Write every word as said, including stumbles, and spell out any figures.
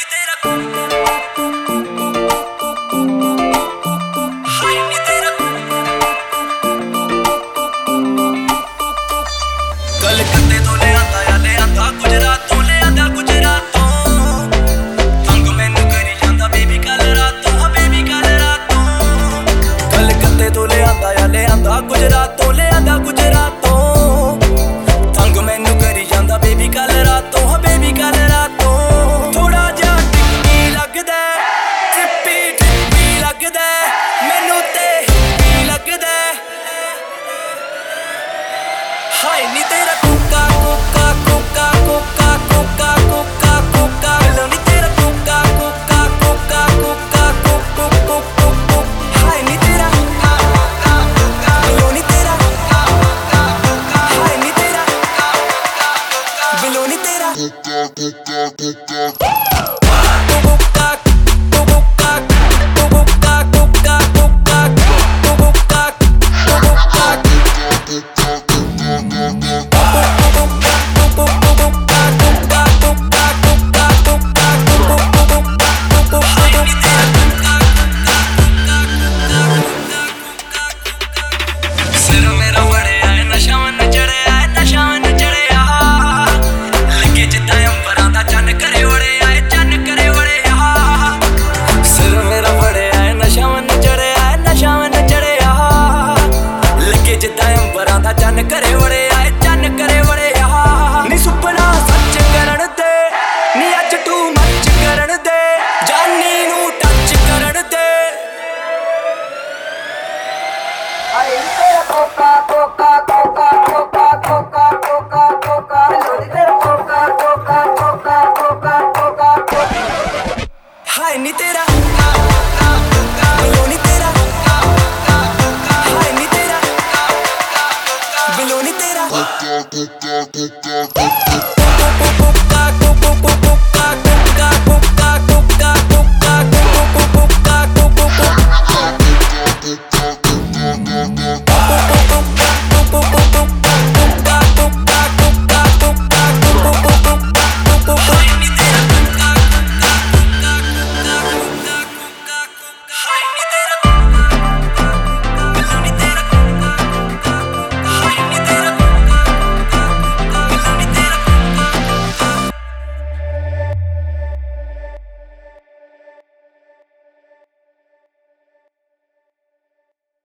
ਨੀ ਤੇਰਾ ਹਾਈ ਨੀ ਤੇਰਾ ਕਲਕੱਤੇ ਤੋਂ ਲਿਆਂਦਾ ਆ ਲਿਆਂਦਾ ਗੁਜਰਾਤ ਤੋਂ ਲਿਆਂਦਾ ਗੁਜਰਾਤੋਂ ਤੰਗ ਮੈਨੂੰ ਕਰੀ ਜਾਂਦਾ ਬੇਬੀ ਕੱਲ ਰਾਤੋਂ ਹਾਂ ਬੇਬੀ ਕੱਲ ਰਾਤੋਂ ਕਲਕੱਤੇ ਤੋਂ ਲਿਆਂਦਾ ਆ ਲਿਆਂਦਾ ਗੁਜਰਾਤ ਤੋਂ ਲਿਆਂਦਾ ਗੁਜਰਾਤੋਂ ਤੰਗ ਮੈਨੂੰ ਕਰੀ ਜਾਂਦਾ ਬੇਬੀ ਕੱਲ ਰਾਤੋਂ ਹਾਂ ਬੇਬੀ ਕੱਲ ਰਾਤੋਂ ਥੋੜਾ ਜਿਹਾ ਟਿੱਕੀ ਲੱਗਦਾ ਟਿੱਪੀ ਟਿੱਪੀ ਲੱਗਦਾ ਮੈਨੂੰ ਤੇ ਹੀ ਲੱਗਦਾ ਹਾਏ ਨੀ ਤੇਰਾ ਕੋਕਾ ਕੋਕਾ ਕੋਕਾ ਕੋਕਾ ਕੋਕਾ ਕੋਕਾ ਕੋਕਾ ਲੋ ਨੀ ਤੇਰਾ ਕੋਕਾ ਕੋਕਾ ਕੋਕਾ ਕੋਕਾ ਕੋਕਾ ਕੋਕਾ ਹਾਏ ਨੀ ਤੇਰਾ ਲੋ ਨੀ ਤੇਰਾ ਹਾਏ ਨੀ ਤੇਰਾ ਬਿਲੋ ਨੀ ਤੇਰਾ ਕੋਕਾ ਕੋਕਾ ਕੋਕਾ ਚੰਨ ਕਰੇ ਵੜੇ ਆਏ ਚੰਨ ਕਰੇ ਵੜੇ ਆ ਨੀ ਸੁਪਨਾ ਸੱਚ ਕਰਨ ਦੇ ਨੀ ਅੱਜ ਤੂੰ ਮੱਚ ਕਰਨ ਦੇ ਜਾਨੀ ਨੂੰ ਟੱਚ ਕਰਨ ਦੇ ਆਏ ਤੇਰਾ ਕੋਕਾ ਕੋਕਾ ਕੋਕਾ ਕੋਕਾ ਕੋਕਾ ਕੋਕਾ ਕੋਕਾ ਲੋਰੀ ਤੇਰਾ ਕੋਕਾ ਕੋਕਾ ਕੋਕਾ ਕੋਕਾ ਕੋਕਾ ਹਾਏ ਨੀ ਤੇਰਾ ਲੋਨੀ ਤੇਰਾ ਹਾਏ ਨੀ ਤੇਰਾ ਬਿਲੋ ਨੀ ਤੇਰਾ ਕੋਕਾ ਕੋਕਾ ਕੋਕਾ ਕੋਕਾ ਕੋਕਾ ਕੋਕਾ ਕੋਕਾ ਕੋਕਾ ਕੋਕਾ